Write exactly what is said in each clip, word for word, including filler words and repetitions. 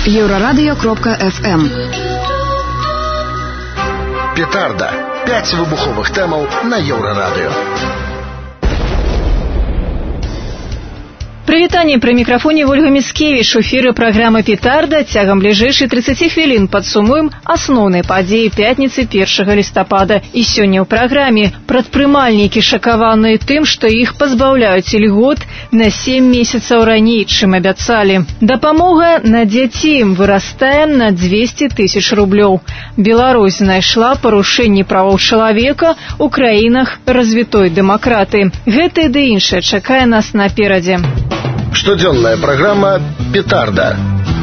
Еврорадио кропка эф эм. Петарда. Пять выбуховых тэмаў на Еврорадио. Прывітанне, пры мікрафоне Ольга Міцкевіч. У эфіры праграма «Петарда». Цягам бліжэйшай тридцати хвілін падсумуем асноўныя падзеі пятніцы першага лістапада. І сёння ў праграме прадпрымальнікі шакаваныя тым, што іх пазбаўляюць ільгот на сем месяцаў раней, чым абяцалі. Дапамога на дзяцей вырастае на двести тысяч рублёў. Беларусь знайшла парушэнні правоў чалавека ў краінах развітой дэмакратыі. Гэта ды іншае чакае нас наперадзе. Штодзённая праграма «Петарда».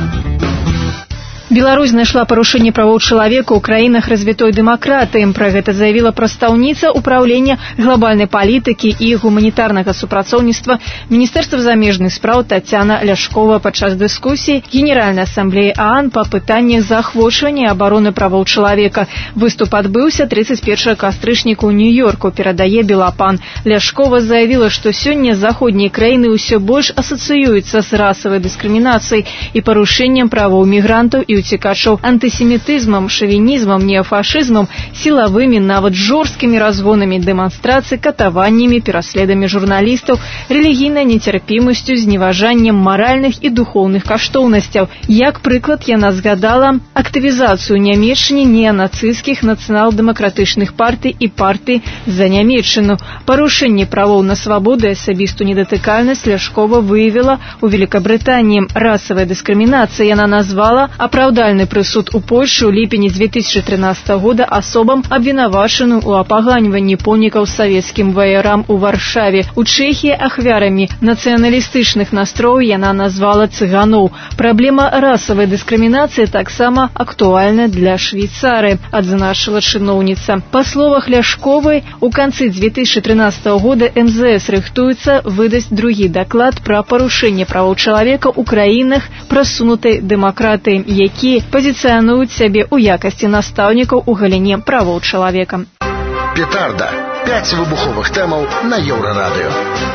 Беларусь знайшла парушэнне правоў чалавека ў краінах развітой дэмакратыі. Пра гэта заявіла прадстаўніца ўпраўлення глобальнай палітыкі і гуманітарнага супрацоўніцтва Міністэрства замежных спраў Тацяна Ляшкова падчас дыскусіі Генеральнай асамблеі ААН па пытаннях заахвочвання і абароны правоў чалавека. Выступ адбыўся тридцать первого кастрычніка ў Нью-Йорку, перадае Белапан. Ляшкова заявіла, што сёння заходнія краіны ўсё больш асацыююцца з расавай дыскрымінацыяй і парушэннем правоў мігрантаў і уцікачаў антысемітызмам, шавінізмам, неафашызмам, сілавымі, нават жорсткімі разгонамі дэманстрацый, катаваннямі, пераследамі журналістаў, рэлігійнай нецярпімасцю, зневажаннем маральных і духоўных каштоўнасцяў. Як прыклад, яна згадала актывізацыю нямецчыне неанацысцкіх нацыянал-дэмакратычных партый і партый за Нямецчыну. Парушэнне правоў на свабоду і асабістую недатыкальнасць Ляшкова выявіла ў Великабрытаніі. Расавая дыскрымінацыя яна назвала апраўдальны прысуд у Польшы ў ліпені две тысячи тринадцатого года асобам, абвінавачаным у апаганьванні помнікаў савецкім ваярам у Варшаве. У Чэхіі ахвярамі нацыяналістычных настрояў яна назвала цыганоў. Праблема расавай дыскрымінацыі таксама актуальна для Швейцарыі, адзначыла чыноўніца. Па словах Ляшковай, у канцы две тысячи тринадцатого года эм зэ эс рыхтуецца выдаць другі даклад пра парушэнне правоў чалавека ў краінах прасунутай дэмакратыі, якія пазіцыянуюць сябе ў якасці настаўнікаў у галіне правоў чалавека. Петарда. Пять выбуховых тэмаў на Еврорадио.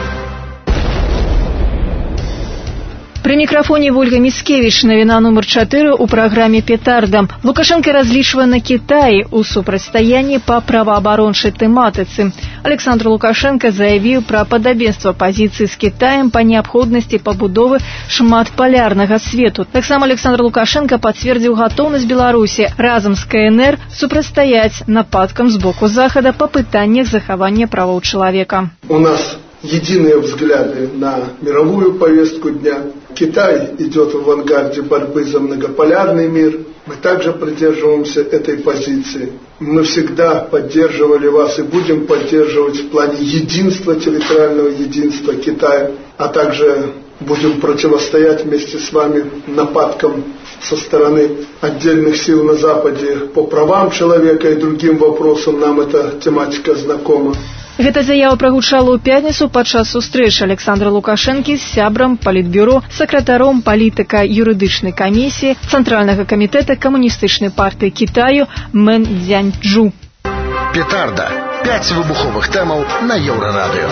При микрофоне Ольга Міцкевіч. Навіна номер чатыры ў праграме «Петарда». Лукашенко разлічвае на Кітай у супрацьстаянні па праваабарончай тэматыцы. Александр Лукашенко заявіў пра падабенства пазіцыі з Кітаем па неабходнасці пабудовы шматпалярнага свету. Таксама Александр Лукашенко пацвердзіў гатоўнасць Беларусі разам з ка эн эр супрацьстаяць нападкам з боку Захада па пытаннях захавання правоў чалавека. У нас единые взгляды на мировую повестку дня. Китай идет в авангарде борьбы за многополярный мир. Мы также придерживаемся этой позиции. Мы всегда поддерживали вас и будем поддерживать в плане единства, территориального единства Китая, а также будем противостоять вместе с вами нападкам со стороны отдельных сил на Западе по правам человека и другим вопросам. Нам эта тематика знакома. Гэта заява прагучала ў пятніцу падчас сустрэчы Александра Лукашэнкі з сябрам палітбюро, сакратаром палітыка-юрыдычнай камісіі Цэнтральнага камітэта камуністычнай партыі Кітаю Мэн Цзяньчжу. Петарда. Пять выбуховых тэмаў на Еврорадио.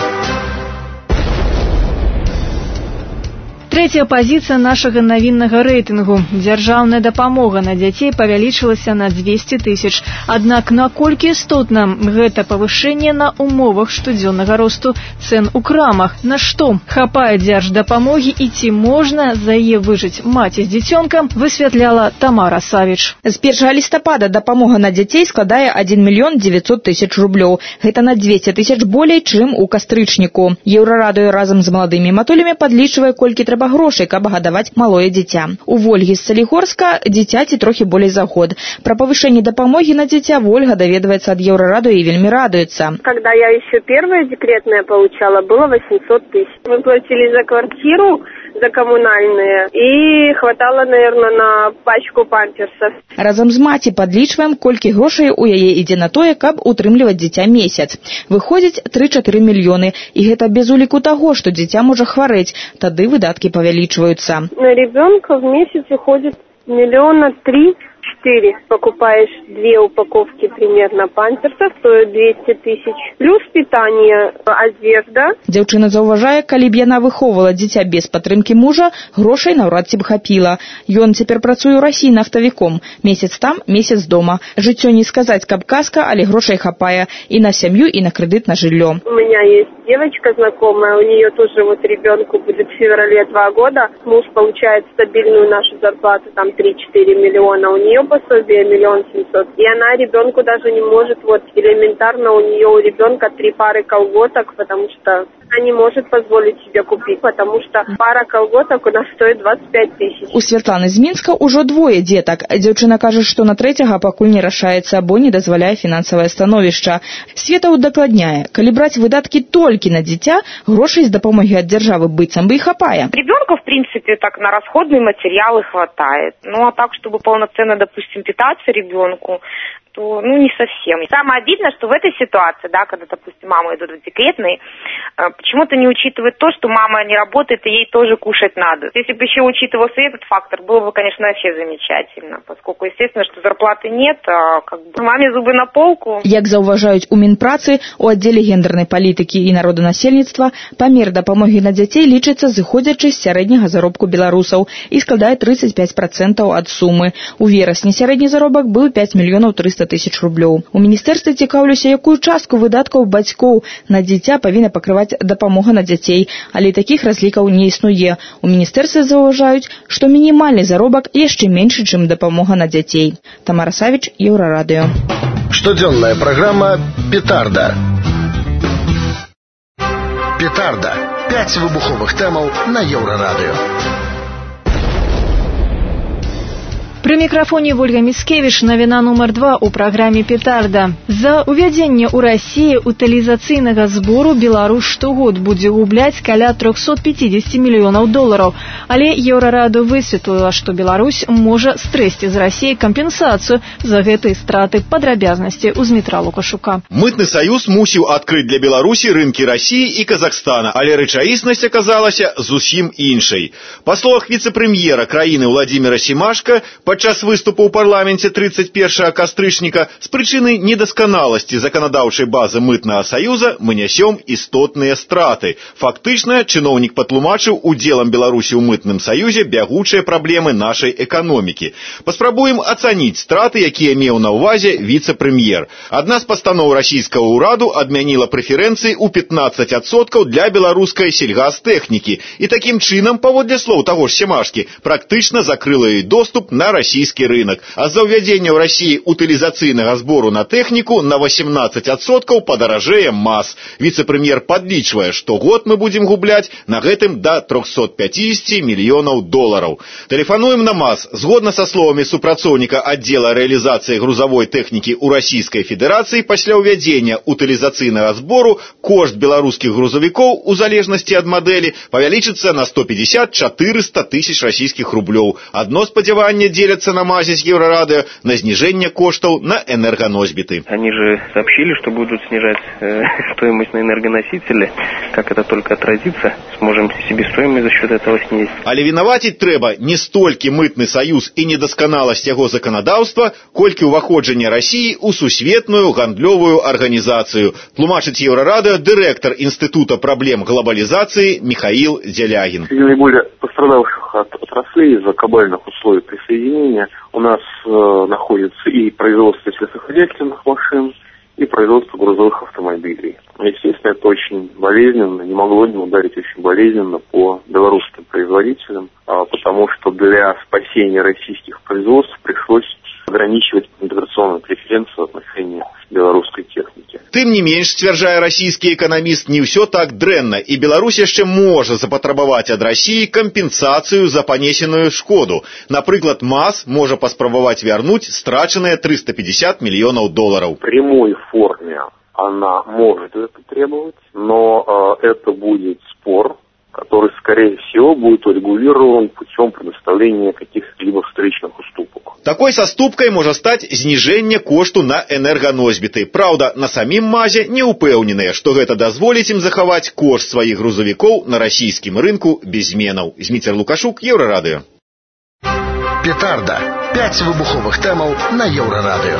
Трэцяя пазіцыя нашага навіннага рэйтынгу. Дзяржаўная дапамога на дзяцей павялічылася на двести тысяч. Аднак наколькі істотна гэта павышэнне на умовах штодзённага росту цэн у крамах? На што хапае дзярждапамогі і ці можна за яе выжыць маці з дзіцёнкам, высвятляла Тамара Савіч. З першага лістапада дапамога на дзяцей складае один мільён девятьсот тысяч рублёў. Гэта на двести тысяч болей, чым у кастрычніку. Еўрарадыё разам з маладымі матулямі падлічвае, колькі трэба грошай, каб гадаваць малое дзіця. У Вольгі з Салігорска дзіцяці трохі болей за год. Пра павышэнне дапамогі на дзіця Вольга даведваецца ад Еўрарадыё і вельмі радуецца. Когда я еще первое декретное получала, было восемьсот тысяч. Мы платили за квартиру, за коммунальные, и хватало, наверное, на пачку памперсов. Разам з маці падлічваем, колькі грошай у яе ідзе на тое, каб утрымліваць дзіця месяц. Выходзіць тры-чатыры мільёны, і гэта без уліку таго, што дзіця можа хварэць, тады выдаткі павялічваюцца. На ребенка в месяц уходит миллиона три. четыре. Покупаешь две упаковки примерно памперсов, стоит двести тысяч. Плюс питание, одежда. Дзяўчына заўважае, калі б яна выхоўвала дзіця без падтрымкі мужа, грошай наўрад ці б хапіла. Ён цяпер працуе ў Расіі нафтавіком. Месяц там, месяц дома. Жыццё не сказаць, каб казка, але грошай хапае і на сям'ю, і на крэдыт на жыллё. У меня есть девочка знакомая, у нее тоже вот ребенку будет в феврале два года. Муж получает стабильную нашу зарплату, там три-четыре миллиона. У нее пособие миллион семьсот. И она ребенку даже не может, вот элементарно у нее у ребенка три пары колготок, потому что она не может позволить себе купить, потому что пара колготок у нас стоит двадцать пять тысяч. У Святланы з Мінска ўжо двое дзетак. Дзяўчына кажа, што на трэцяга пакуль не рашаецца, бо не дазваляе фінансавае становішча. Света удакладняе, калі браць выдаткі толькі на дзіця, грошай з дапамогі ад дзяржавы быццам бы і хапае. Ребенка, в принципе, так на расходные материалы хватает. Ну, а так, чтобы полноценно, допустим, питаться ребенку, то, ну, не совсем. И самое обидное, что в этой ситуации, да, когда, допустим, мамы идут в декретный, почему-то не учитывают то, что мама не работает, и ей тоже кушать надо. Если бы еще учитывался этот фактор, было бы, конечно, вообще замечательно, поскольку, естественно, что зарплаты нет, а как бы маме зубы на полку. Як заўважаюць у Мінпрацы, у аддзеле гендернай палітыкі і народанасельніцтва, памер дапамогі на дзяцей лічыцца зыходзячы з сярэдняга заробку беларусаў і складае тридцать пять процентов ад сумы. У верасні сярэдні заробак быў пять мільёнаў трыста тысяч рублёў. У міністэрстве цікаўлюся, якую частку выдаткаў бацькоў на дзіця павінна пакрываць дапамога на дзяцей, але такіх разлікаў не існуе. У міністэрстве заўважаюць, што мінімальны заробак яшчэ меншы, чым дапамога на дзяцей. Тамара Савіч, Еўрарадыё. Штодзённая праграма «Петарда». «Петарда». Пять выбуховых тэмаў на Еўрарадыё. При микрофоне Ольга Міцкевіч, навіна нумар два у праграме «Петарда». За увядзенне ў Расіі утылізацыйнага збору Беларусь штогод будзе губляць каля триста пятьдесят мільёнаў долараў. Але Еўрарадыё высветліла, што Беларусь можа стрэсці з Расіі кампенсацыю за гэтыя страты. Падрабязнасці ў Змітра Лукашука. Мытны саюз мусіў адкрыць для Беларусі рынкі Расіі і Казахстана, але рэчаіснасць аказалася зусім іншай. Па словах віцэ-прэм'ера краіны Владзіміра Семашка, падчас выступу ў парламенце тридцать первого кастрычніка з прычыны недасканаласці заканадаўчай базы мытнага саюза мы нясём істотныя страты. Фактычна, чыноўнік патлумачыў удзелам Беларусі ў мытным саюзе бягучыя праблемы нашай эканомікі. Паспрабуем ацаніць страты, якія меў на ўвазе віцэ-прэм'ер. Адна з пастаноў расійскага ўраду адмяніла прэферэнцыі ў пятнадцать адсоткаў для беларускай сельгастэхнікі і такім чынам, паводле слоў таго ж Семашкі, практычна закрыла ёй доступ на расійскі рынок. А за ўвядзенне ў Расіі утылізацыйнага збору на тэхніку на восемнадцать адсоткаў падаражэе МАЗ. Віцэ-прэм'ер падлічвае, што год мы будзем губляць на гэтым да триста пятьдесят мільёнаў долараў. Тэлефануем на МАЗ. Згодна са словамі супрацоўніка аддзела рэалізацыі грузавой тэхнікі ў Расійскай Федэрацыі, пасля ўвядзення утылізацыйнага збору кошт беларускіх грузавікоў у залежнасці ад мадэлі павялічыцца на сто пятьдесят - четыреста тысяч расійскіх рублёў. Одно спадзяванне дзеля на МАЗе с Еврорадио на снижение коштов на энергоносьбиты. Они же сообщили, что будут снижать э, стоимость на энергоносители. Как это только отразится, сможем себестоимость за счет этого снизить. Але вінаваціць трэба не столькі мытны саюз і недасканаласць яго заканадаўства, колькі ўваходжанне Расіі ў сусветную гандлёвую арганізацыю. Тлумачыць Еврорадио директор Института проблем глобализации Михаил Зелягин. Среди наиболее пострадавших от отраслей из-за кабальных условий присоединения у нас э, находится и производство сельскохозяйственных машин, и производство грузовых автомобилей. Естественно, это очень болезненно, не могло не ударить очень болезненно по белорусским производителям, а, потому что для спасения российских производств пришлось ограничивать интеграционную преференцию в отношении беларускай технікі. Тым не менш, сцвярджае расійскі эканаміст, не ўсё так дрэнна, і Беларусь яшчэ можа запатрабаваць ад Расіі кампенсацыю за панесеную шкоду. Напрыклад, МАЗ можа паспрабаваць вярнуць страчаныя триста пятьдесят миллионов долларов. В прямой форме она может это требовать, но э, это будет спор, который, скорее всего, будет урегулирован путем предоставления каких-либо встречных уступок. Такой саступкай можа стаць зніжэнне кошту на энерганосьбіты. Праўда, на самім МАЗе не ўпэўненыя, што гэта дазволіць ім захаваць кошт сваіх грузавікоў на расійскім рынку без зменаў. Зміцер Лукашук, Еўрарадыё. Петарда. Пять выбуховых тэмаў на Еўрарадыё.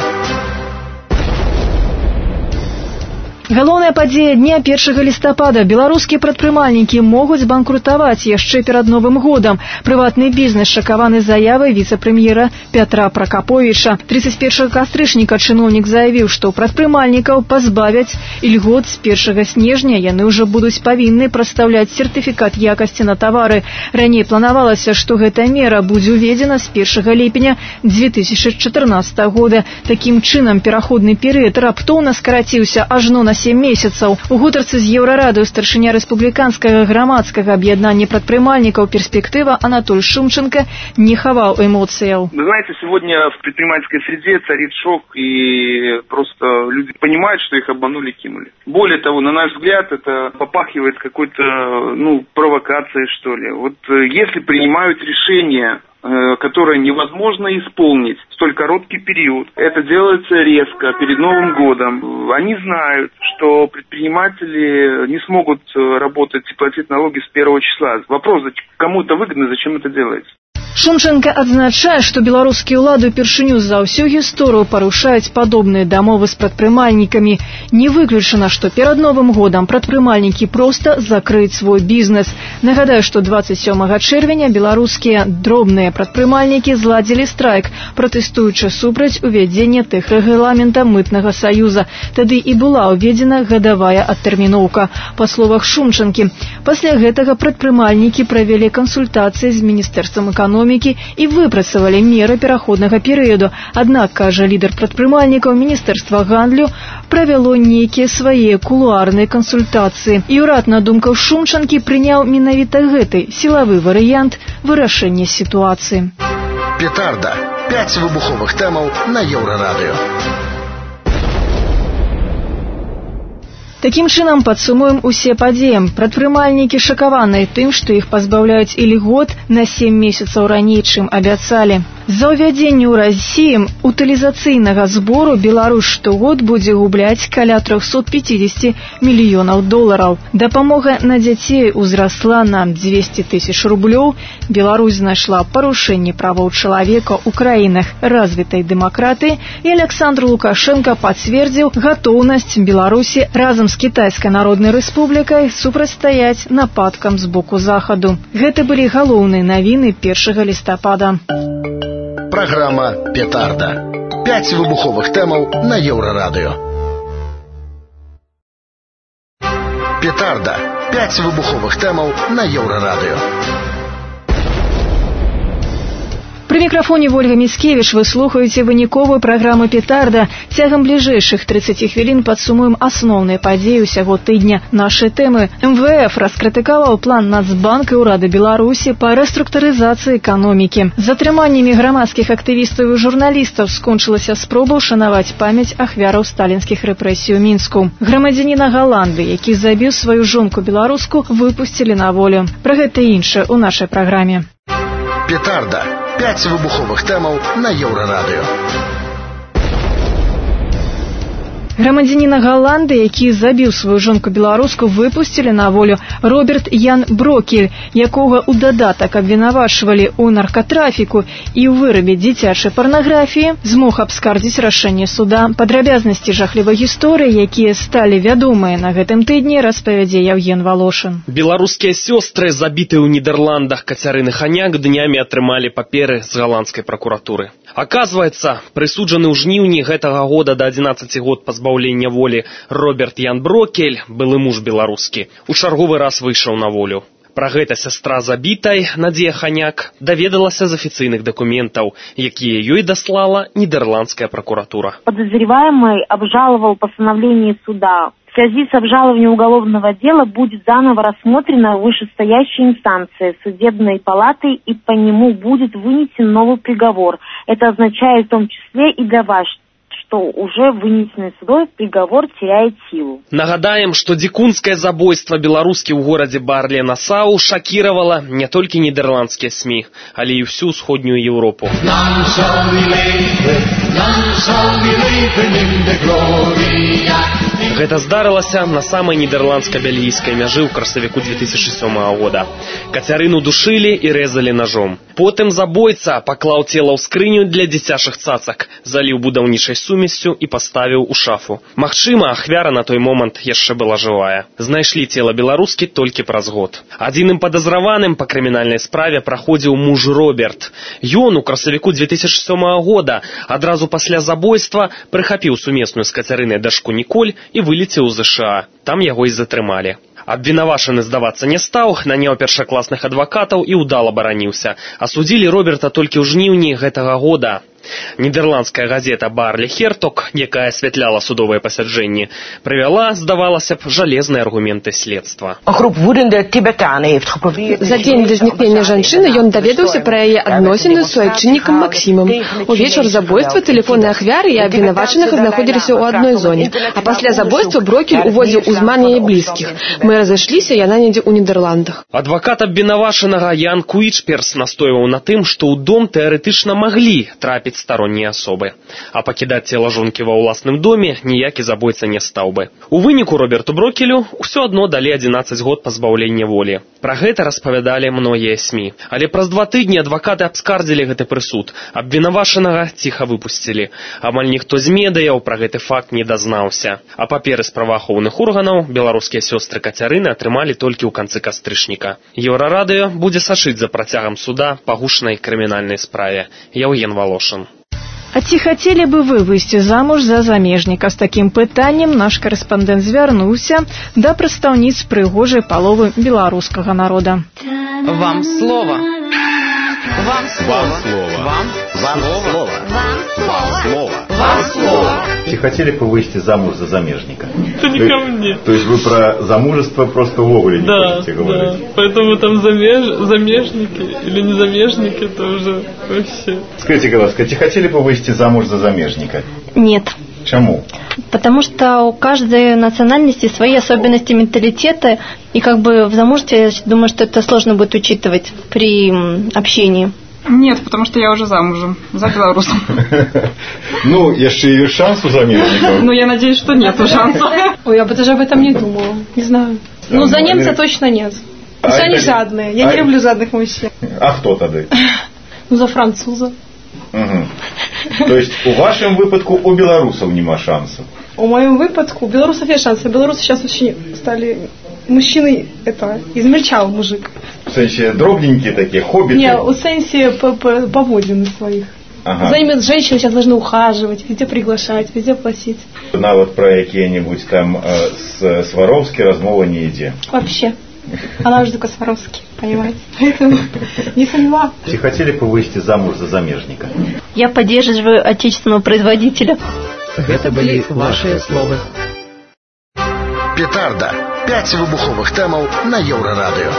Галоўная падзея дня першага лістапада. Беларускія прадпрымальнікі могуць банкрутаваць яшчэ перад Новым годам. Прыватны бізнес шакаваны заявай віцэ-прэм'ера Пятра Пракаповіча. тридцать першага кастрычніка чыноўнік заявіў, што прадпрымальнікаў пазбавяць ільгот з першага снежня. Яны ўжо будуць павінны прадстаўляць сертыфікат якасці на тавары. Раней планавалася, што гэтая мера будзе уведзена з першага ліпеня две тысячи чатырнаццатага года. Такім чынам пераходны перыяд раптоўна скараціўся ажно на сем месяцаў. У гутарцы з Еўрарадыё старшыня рэспубліканскага грамадскага аб'яднання прадпрымальнікаў «Перспектива» Анатоль Шумченко не хаваў эмоцыяў. Вы знаете, сегодня в предпринимательской среде царит шок, и просто люди понимают, что их обманули, кинули. Более того, на наш взгляд, это попахивает какой-то, ну, провокацией, что ли. Вот если принимают решение, которое невозможно исполнить в столь короткий период. Это делается резко, перед Новым годом. Они знают, что предприниматели не смогут работать и платить налоги с первого числа. Вопрос, кому это выгодно, зачем это делается? Шумченко адзначае, што беларускія ўлады ўпершыню за ўсю гісторыю парушаюць падобныя дамовы з прадпрымальнікамі. Не выключана, што перад Новым годам прадпрымальнікі проста закрыюць свой бізнес. Нагадаю, што двадцать сёмага чэрвеня беларускія дробныя прадпрымальнікі зладзілі страйк, пратэстуючы супраць увядзення тэхрэгламента мытнага саюза. Тады і была ўведзена гадавая адтэрміноўка. Па словах Шумченкі, пасля гэтага прадпрымальнікі правялі кансультацыі з міністэрствам эканомікі и выпрацавалі меры пераходнага перыяду. Аднак, кажа лідар прадпрымальнікаў, Міністэрства гандлю правяло нейкія свае кулуарныя кансультацыі. І ўрад, на думку Шумченкі, прыняў менавіта гэты сілавы варыянт вырашэння сітуацыі. Петарда. Пять выбуховых тэмаў на Еўрарадыё. Такім чынам падсумуем усе падзеі. Прадпрымальнікі шакаваныя тым, што іх пазбаўляюць ільгот на сем месяцаў раней, чым абяцалі. За ўвядзенне ў Расіі утылізацыйнага збору Беларусь штогод будзе губляць каля триста пятьдесят мільёнаў долараў. Дапамога на дзяцей узрасла на двести тысяч рублёў. Беларусь знайшла парушэнне правоў чалавека ў краінах развітай дэмакратыі, і Александр Лукашенко пацвердзіў гатоўнасць Беларусі разам з Кітайскай Народнай Рэспублікай супрацьстаяць нападкам з боку захаду. Гэта былі галоўныя навіны першага лістапада. Программа «Петарда». Пять выбуховых тэмаў на Еўрарадыё. Петарда. Пять выбуховых тэмаў на Еўрарадыё. Пры мікрафоне Вольга Міцкевіч, вы слухаеце выніковую праграму «Петарда». Цягам бліжэйшых тридцати хвілін падсумуем асноўныя падзеі ўсяго тыдня. Нашы тэмы. эм вэ эф раскрытыкаваў план Нацбанка і ўрада Беларусі па рэструктурызацыі эканомікі. З затрыманнямі грамадскіх актывістаў і журналістаў скончылася спроба ўшанаваць памяць ахвяраў сталінскіх рэпрэсій у Мінску. Грамадзяніна Галандыі, які забіў сваю жонку беларуску, выпусцілі на волю. Пра гэта і іншае ў нашай праграме. Петарда. Пять выбуховых тэмаў на Еўрарадыё. Грамадзяніна Галандыі, які забіў сваю жонку беларуску, выпусцілі на волю. Роберт Ян Брокель, якога ў дадатак абвінавачвалі ў наркатрафіку і ў вырабе дзіцячай парнаграфіі, змог абскардзіць рашэнне суда. Падрабязнасці жахлівай гісторыі, якія сталі вядомыя на гэтым тыдні, распавядзе Яўген Волошин. Беларускія сёстры, забітыя ў Нідерландах Кацярыны Ханяк, днямі атрымалі паперы з галандскай пракуратуры. Аказваецца, прысуджаны ў жніўні гэтага года да адзінаццаці год пазбаўлення волі Роберт Ян Брокель, былы муж беларускі, у чарговы раз выйшаў на волю. Пра гэта сястра забітай, Надзея Ханяк, даведалася з афіцыйных дакументаў, якія ёй даслала нідерландская прокуратура. Подозреваемый обжаловал постановление суда. В связи с обжалованием уголовного дела будет заново рассмотрено вышестоящей инстанцией судебной палаты, и по нему будет вынесен новый приговор. Это означает в том числе и для вас, что уже вынесенный судой приговор теряет силу. Нагадаем, что дикунское забойство белорусски в городе Барле-Насау шокировало не только нидерландские СМИ, але и всю Сходнюю Европу. Гэта здарылася на самай нідерландска-бельгійскай мяжы ў красавіку две тысячи сёмага года. Кацярыну душылі і рэзалі ножом. Потым забойца паклаў цела ў скрыню для дзіцячых цацак, заліў будаўнічай сумессю і паставіў у шафу. Магчыма, ахвяра на той момант яшчэ была жывая. Знайшлі цела беларускі толькі праз год. Адзіным падазраваным па крымінальнай справе праходзіў муж Роберт. Ён у красавіку две тысячи сёмага года адразу пасля забойства прыхапіў сумесную з Кацярынай дачку Ніколь і вылецеў з ЗША. Там яго і затрымалі. Абвінавачаны здавацца не стаў, наняў першакласных адвакатаў і ўдала бараніўся. Асудзілі Роберта толькі ў жніўні гэтага года. Нідерландская газета «Барлі Херток», якая асвятляла судовыя пасяджэнні, прывяла, здавалася б, жалезныя аргументы следства. За дзень да знікнення жанчыны ён даведаўся пра яе адносіны з суайчыннікам Максімам. Увечар забойства тэлефоннай ахвяры і абвінавачаных знаходзіліся ў адной зоне, а пасля забойства Брокель увозіў у зман яе блізкіх. Мы разышліся, яна недзе ў Нідерландах. Адвакат абвінавачанага Ян Куічперс настойваў на тым, што ў дом тэарэтычна маглі трапіць сторонние особы. А пакідаць цела жонкі ва ўласным доме ніякі забойца не стаў бы. У выніку Роберту Брокелю ўсё адно далі адзінаццаць год пазбаўлення волі. Пра гэта распавядалі многія СМІ. Але праз два тыдні адвакаты абскардзілі гэты прысуд. Абвінавачанага ціха выпусцілі. Амаль ніхто з медыяў пра гэты факт не дазнаўся. А паперы з праваахоўных органаў беларускія сёстры Кацярыны атрымалі толькі ў канцы кастрычніка. Еўрарадыё будзе сачыць за працягам суда па гучнай крымінальнай справе. Яўген Волошин. А ці хацелі бы вы выйсці замуж за замежніка? З такім пытаннем наш корэспандэнт звярнуўся да прадстаўніц прыгожай паловы беларускага народа. Вам слово. Вам слово. Вам слово. Вам слово. Вам слово. Чи хотели бы выйти замуж за замежника? Это не ко мне. То есть вы про замужество просто в оголе не да, хотите говорить? Да, поэтому там замеж... замежники или не замежники, это уже вообще... Скажите, пожалуйста, чи хотели бы выйти замуж за замежника? Нет. Чему? Потому что у каждой национальности свои особенности менталитета, и как бы в замужестве, я думаю, что это сложно будет учитывать при общении. Нет, потому что я уже замужем за белорусом. Ну, еще и шанс у замежников. Ну, я надеюсь, что нет шансов. Ой, я бы даже об этом не думала. Не знаю. Ну, за немца точно нет. Все они жадные. Я не люблю жадных мужчин. А кто тогда? Ну, за француза. Угу. То есть у вашем выпадку у белорусов нема шансов? У моем выпадку у белорусов есть шансы. Белорусы сейчас очень стали... Мужчины, это, измельчал мужик. В сенсе дробненькие такие, хоббиты? Не, в сенсе поводины своих. Ага. За ними женщины сейчас должны ухаживать, везде приглашать, везде платить. На вот про какие-нибудь там э, с Сваровски размова не иди. Вообще. Она уже только Сваровски, понимаете? Поэтому не поняла. Чи хотели бы выйти замуж за замежника? Я поддерживаю отечественного производителя. Это были ваши слова. Петарда. Пять выбуховых тэмаў на Еўрарадыё.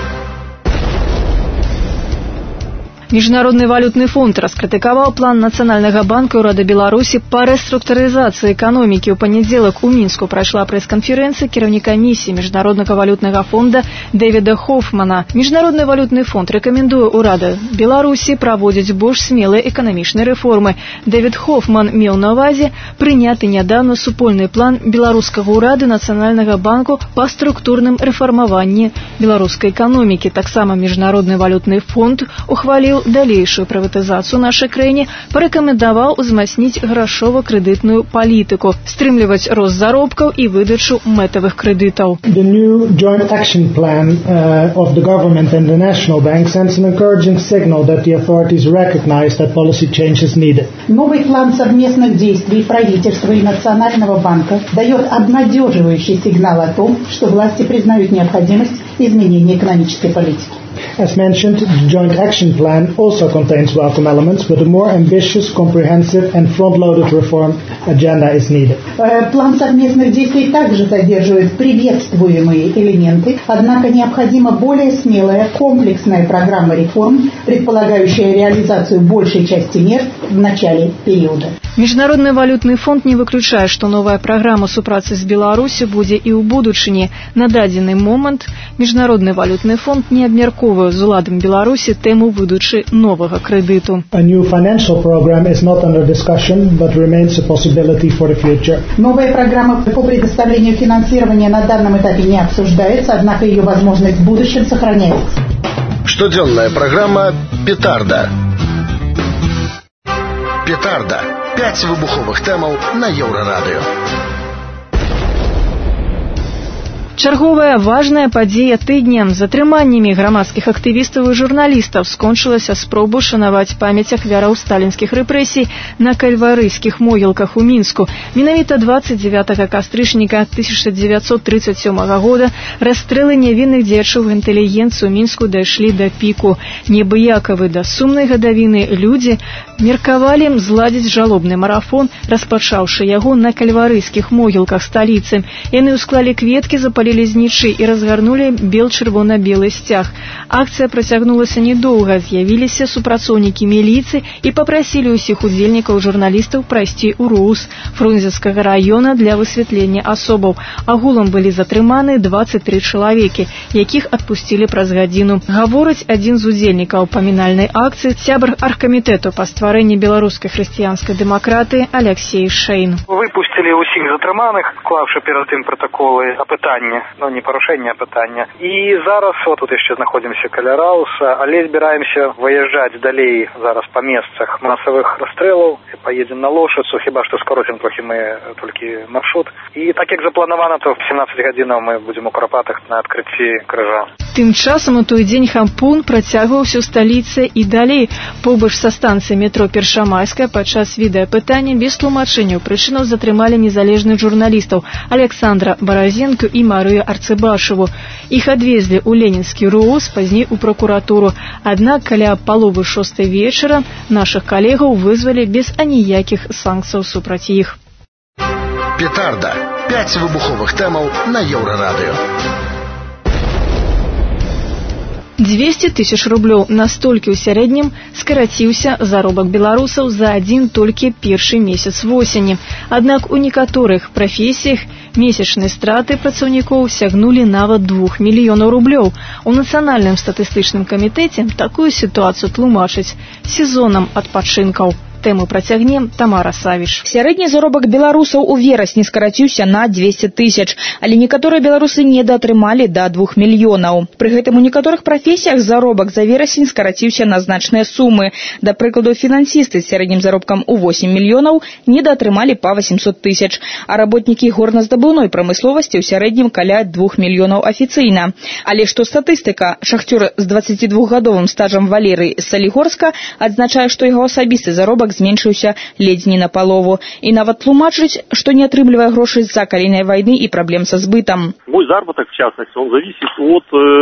Міжнародны валютны фонд раскрытыкаваў план Нацыянальнага банка ўрада Беларусі па рэструктурызацыі эканомікі. У панядзелак у Мінску прайшла прэс-канферэнцыя кіраўніка місіі Міжнароднага валютнага фонда Дэвіда Хофмана. Міжнародны валютны фонд рэкамендуе ўраду Беларусі праводзіць больш смелыя эканамічныя рэформы. Дэвід Хофман меў на ўвазе прыняты нядаўна супольны план беларускага ўрада Нацыянальнага банку па структурным рэфармаванні беларускай эканомікі. Таксама Міжнародны валютны фонд ухваліў далейшую прыватызацыю нашай краіне, парэкамендаваў узмацніць грашова-крэдытную палітыку, стрымліваць рост заробкаў і выдачу мэтавых крэдытаў. The new joint action plan uh, of the government and the National Bank sends an encouraging signal that the authorities recognize that policy change is needed. Новый план совместных действий правительства и Национального банка дает обнадеживающий сигнал о том, что власти признают необходимость изменения экономической политики. As mentioned, the Joint Action Plan also contains welcome elements, but a more ambitious, comprehensive and front-loaded reform agenda is needed. План совместных действий также содержит приветствуемые элементы, однако необходима более смелая, комплексная программа реформ, предполагающая реализацию большей части мер в начале периода. Міжнародны валютны фонд не выключае, што новая праграма супрацы з Беларусю будзе і ў будучыні. На дадзены момант Міжнародны валютны фонд не абмяркоўвае абмяркоўваюць з уладамі Беларусі тэму выдачы новага крэдыту. A new financial program is not under discussion, but remains a possibility for the future. Новая программа по предоставлению финансирования на данном этапе не обсуждается, однако ее возможность в будущем сохраняется. Штодзённая программа «Петарда». «Петарда». Пять выбуховых тэмаў на Еўрарадыё. Чарговая важная падзея тыдня з затрыманнямі грамадскіх актывістаў і журналістаў скончылася спробу шанаваць памяць ахвяраў сталінскіх рэпрэсій на кальварыйскіх могілках у Мінску. Менавіта двадцать девятого кастрычніка тысяча девятьсот тридцать седьмого года расстрэлы нявінных дзеячоў інтэлігенцыі ў Мінску дайшлі да піку. Небыякавы да сумнай гадавіны людзі меркавалі зладзіць жалобны марафон, распачаўшы яго на кальварыйскіх могілках сталіцы. Яны ўсклалі кветкі, запалілі знічы і разгарнулі бел-чырвона-белы сцяг. Акцыя працягнулася недоўга, з'явіліся супрацоўнікі міліцыі і папрасілі ўсіх удзельнікаў журналістаў прайсці ў РУС Фрунзенскага раёна для высвятлення асобаў. Агулам былі затрыманы двадцать три чалавекі, якіх адпусцілі праз гадзіну. Гаворыць адзін з удзельнікаў памінальнай акцыі, сябар аргкамітэту па стварэнні беларускай хрысціянскай дэмакратыі Алексей Шейн. Выпусцілі ўсіх затрыманых, клаўшы перад тым пратаколы апытання, ну не парушэння апытання. І зараз вот тут яшчэ знаходзімся каля Рауса, але збіраемся выязджаць далей зараз па месцах масавых расстрэлаў, паедзем на Лошыцу, хіба што скоротім трохі мы толькі маршрут. І так як запланавана, то в семнадцать гадзінаў мы будзем у Карпатах на адкрыцці крыжа. Тым часам у той дзень хампун працягваўся ў сталіцы і далей. Побач са станцыяй метро Першамайская падчас відэапытання без тлумачэнняў прычынаў затрымалі незалежных журналістаў Александра Баразенко і Марыю Арцыбашеву. Іх адвезлі ў ленінскі РУС, пазней у прокуратуру. Аднак каля паловы шостай вечара нашых калегаў вызвалі без аніякіх санкцыяў супраць іх. Петарда. Пять выбуховых тэмаў на Еўрарадыё. двести тысяч рублёў. Настолькі ў сярэднім скараціўся заробак беларусаў за адзін толькі першы месяц восені. Аднак у некаторых прафесіях месячныя страты працаўнікоў сягнулі нават двух мільёнаў рублёў. У Нацыянальным статыстычным камітэце такую сітуацыю тлумачаць сезонам адпачынкаў. Тэму працягне Тамара Савіш. Сярэдні заробак беларусаў у верасні скараціўся на двести тысяч, але некаторыя беларусы недаатрымалі да двух мільёнаў. Пры гэтым у некаторых прафесіях заробак за верасень скараціўся на значныя сумы. Да прыкладу, фінансісты з сярэднім заробкам у восемь мільёнаў недаатрымалі па восемьсот тысяч, а работнікі горназдабыўной прамысловасці ў сярэднім каля двух мільёнаў афіцыйна. Але што статыстыка, шахцёр з дваццацідвухгадовым стажам Валерый з Салігорска адзначае, што яго асабісты заробак зменшыўся ледзь не напалову. І нават тлумачыць, што не атрымлівае грошай з-за калійнай вайны і праблем са збытам. Мой заработок, в частности, он зависит от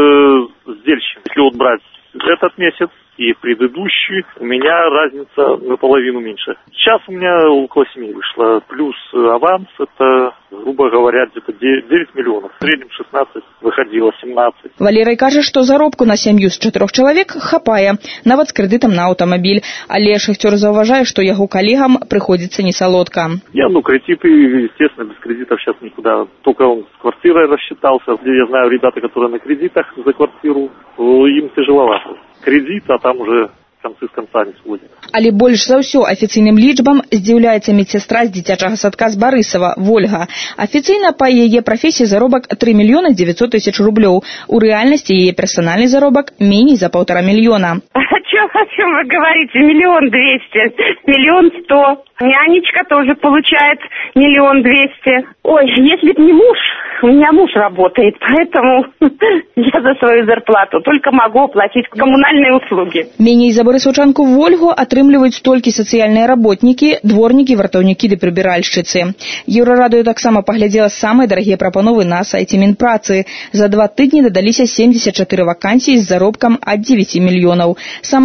э, сдельщика. Если вот брать этот месяц и предыдущий, у меня разница наполовину меньше. Сейчас у меня около семи вышло. Плюс аванс, это, грубо говоря, где-то девять миллионов. В среднем шестнадцать, выходило семнадцать. Валерий кажа, што заробку на сям'ю з чатырох чалавек хапае, нават з крэдытам на аўтамабіль. Але шахцёр заўважае, што яго калегам прыходзіцца не салодка. Я, ну, кредиты, естественно, без кредитов сейчас никуда. Только он с квартирой рассчитался. Я знаю ребята, которые на кредитах за квартиру, им тяжеловато. Кредит, а там уже концы з конца не сводят. Але больш за ўсё афіцыйным лічбам здзіўляецца медсястра з дзіцячага садка з Барысава, Вольга. Афіцыйна па яе прафесіі заробак три миллиона девятьсот тысяч рублёў. У рэальнасці яе персанальны заробак меней за полтора миллиона. О чем, о чем вы говорите? Миллион двести, миллион сто. Нянечка тоже получает миллион двести. Ой, если б не муж, у меня муж работает, поэтому я за свою зарплату только могу оплатить коммунальные услуги. Меней за барысаўчанку Вольгу атрымліваюць толькі сацыяльныя работнікі, дворнікі, вартаўнікі ды прыбіральшчыцы. Еўрарадыё таксама паглядзела самыя дарагія прапановы на сайце Мінпрацы. За два тыдні дадаліся семьдесят четыре вакансіі з заробкам ад девяти мільёнаў. Самая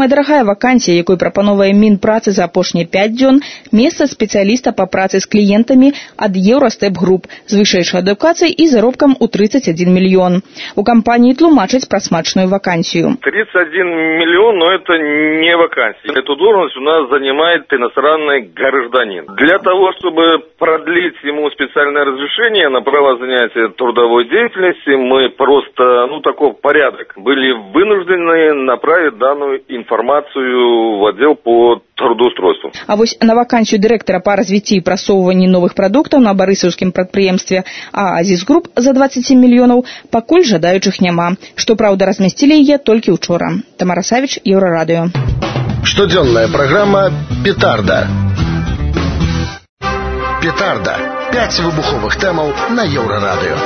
самая дарагая вакансія, якой прапановвае Мінпрацы за апошнія пяць дзён, месца спецыяліста па працы з кліентамі ад Еўрастэп груп з вышэйшай адукацыяй і заробкам у тридцать один миллион. У кампании тлумачаць пра смачную вакансію. тридцать один миллион, но это не вакансия. Эту должность у нас занимает иностранный гражданин. Для того, чтобы продлить ему специальное разрешение на право занятия трудовой деятельности, мы просто, ну, такой порядок, были вынуждены направить данную информацию в отдел по трудоустройству. А вось на вакансію дырэктара па развіцці і прасоўванні новых прадуктаў на барысаўскім прадпрыемстве «Аазіс Груп» за двадцать семь мільёнаў пакуль жадаючых няма. Што праўда, размясцілі яе толькі ўчора. Тамара Савіч, Еўрарадыё. Штодзённая праграма «Петарда». «Петарда». Пяць выбуховых тэмаў на Еўрарадыё.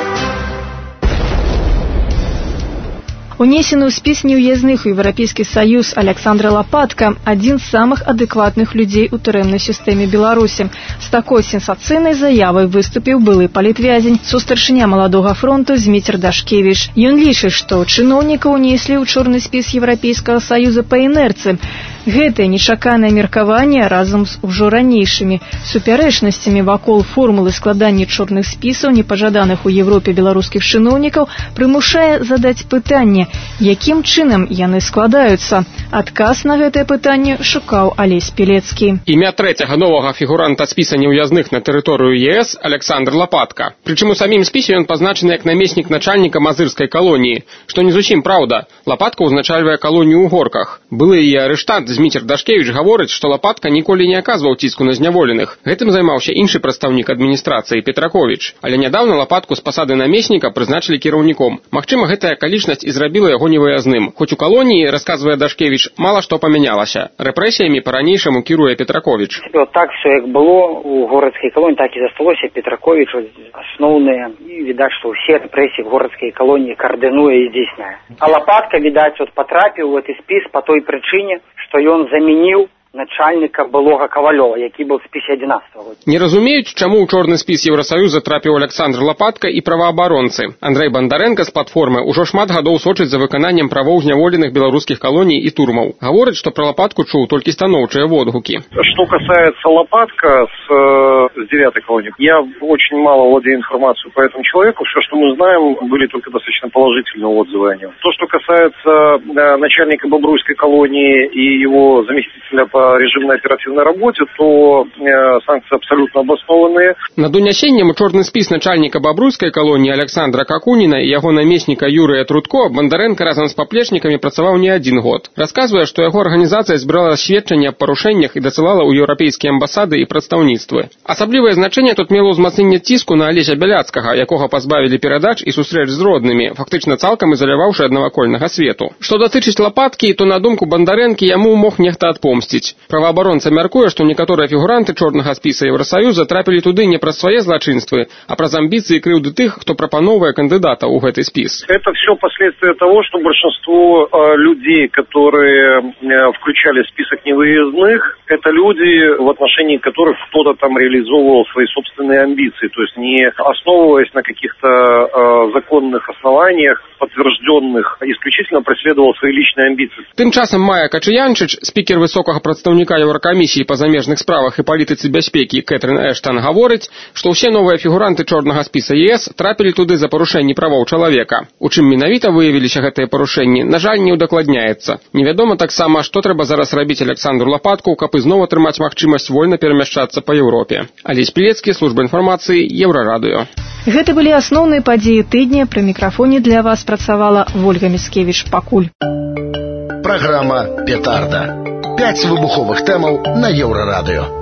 Унесены ў спіс неўязных у Еўрапейскі Саюз Александр Лапатка – адзін з самых адэкватных людзей у турэмнай сістэме Беларусі. З такой сенсацыйнай заявай выступіў былы палітвязень, сустаршыня маладога фронту Зміцер Дашкевіч. Ён лічыць, што чыноўніка ўнеслі ў чорны спіс Еўрапейскага Саюза па інерцыі. Гэтае нечаканае меркаванне разам з ужо ранейшымі супярэчнасцямі вакол формулы складання чорных спісаў непажаданых у Европе беларускіх чыноўнікаў прымушае задаць пытанне, якім чынам яны складаюцца. Адказ на гэтае пытанне шукаў Алесь Пілецкі. Імя трэцяга новага фігуранта спіса неўязных на тэрыторыю ЕС Александр Лапатка. Прычым у самім спісе ён пазначаны як намеснік начальніка мазырскай калоніі, што не зусім праўда. Лапатка ўзначальвае калонію ў Горках. Былы яе арыштант Зміцер Дашкевіч гаворыць, што Лапатка ніколі не аказваў ціску на зняволеных. Гэтым займаўся іншы прадстаўнік адміністрацыі Петраковіч. Але нядаўна Лапатку з пасады намесніка прызначылі кіраўніком. Магчыма, гэтая акалічнасць і зрабіла яго невыязным. Хоць у калоніі, расказвае Дашкевіч, мала што памянялася. Рэпрэсіямі па-ранейшаму кіруе Петраковіч. Так все як было у городской колонии, так и засталося. Петракович основные. И видать, что все репрессии в городской колонии координуя и здійсняє. А Лопатка, видать, вот потрапил в этот спис по той причине, что он заменил начальника былога Ковалёва, які быў в спісе адзінаццатага года. Не разумеюць, чаму ў чорны спіс Еўрасаюза трапіў Александр Лапатка і праваабаронцы. Андрэй Бандарэнка з платформы ўжо шмат гадоў сочыць за выкананнем правоў зняволеных беларускіх калоній і турмаў. Гаворыць, што пра Лапатку чуў толькі станоўчыя водгукі. Что касается Лопатка с, с девятой колонии, я очень мало владею информацией по этому человеку. Все, что мы знаем, были только достаточно положительные отзывы о нем. То, что касается да, начальника Бобруйской колонии и его заместителя по режимной оперативной работе, то э, санкции абсолютно обоснованные. Над унясеннем у чорны спіс начальніка Бабруйскай калоніі Александра Какуніна і яго намесніка Юрыя Трудко Бандарэнка разам з паплечнікамі працаваў не адзін год. Расказвае, што яго арганізацыя збірала сведчанні аб парушэннях і дасылала ў еўрапейскія амбасады і прадстаўніцтвы. Асаблівае значэнне тут мела ўзмацненне ціску на Алеся Бяляцкага, якога пазбавілі перадач і сустрэч з роднымі, фактычна цалкам ізаляваўшы ад навакольнага свету. Што датычыць Лапаткі, то на думку Бандарэнкі яму мог нехта адпомсціць. Праваабаронца мяркуе, што некаторыя фігуранты чорнага спіса Еўрасаюза трапілі туды не праз свае злачынствы, а праз амбіцыі і крыўды тых, хто прапановвае кандыдата ў гэты спіс. Это все последствия того, что большинство э, людей, которые э, включали в список невыездных, это люди, в отношении которых кто-то там реализовывал свои собственные амбиции, то есть не основываясь на каких-то э, законных основаниях, подтвержденных, исключительно преследовал свои личные амбиции. Тым часам Майя Качаянчыч, спікер высокага прадстаўніка Еўракамісіі па замежных справах і палітыцы бяспекі Кэтрын Эштан гаворыць, што ўсе новыя фігуранты чорнага спіса ЕС трапілі туды за парушэнні правоў чалавека. У чым менавіта выявіліся гэтыя парушэнні, на жаль, не ўдакладняецца. Невядома таксама, што трэба зараз рабіць Александру Лапатку, каб ізноў атрымаць магчымасць вольна перамяшчацца па Еўропе. Алесь Пілецкі, служба інфармацыі, Еўрарадыё. Гэта былі асноўныя падзеі тыдня. Пры мікрафоне для вас працавала Вольга Міцкевіч. Пакуль. Праграма «Петарда». Пяць выбуховых тэмаў на Еўрарадыё.